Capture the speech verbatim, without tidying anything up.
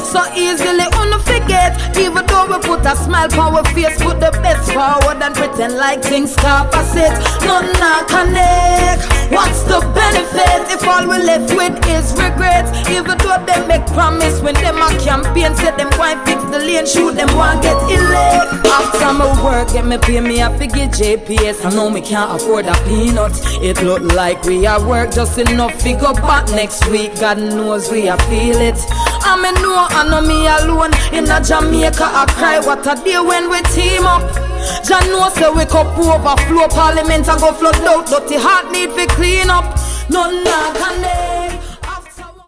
so easily wanna forget. Even though we put a smile on our face, put the best forward and pretend like things opposite. None not connect. What's the benefit if all we left with is regret? Even though they make promise when them a campaign, say them why fix the lane, shoot them want get elect. After my work, get me pay me a figure J P S. I know me can't afford a peanut. It look like we are work just enough figure back next week. God knows we are feel it. I me know I know me alone in a Jamaica. I cry what a day when we team up. Jah know say we cup overflow. Parliament and go flood out. Dirty heart need to clean up. None not connect.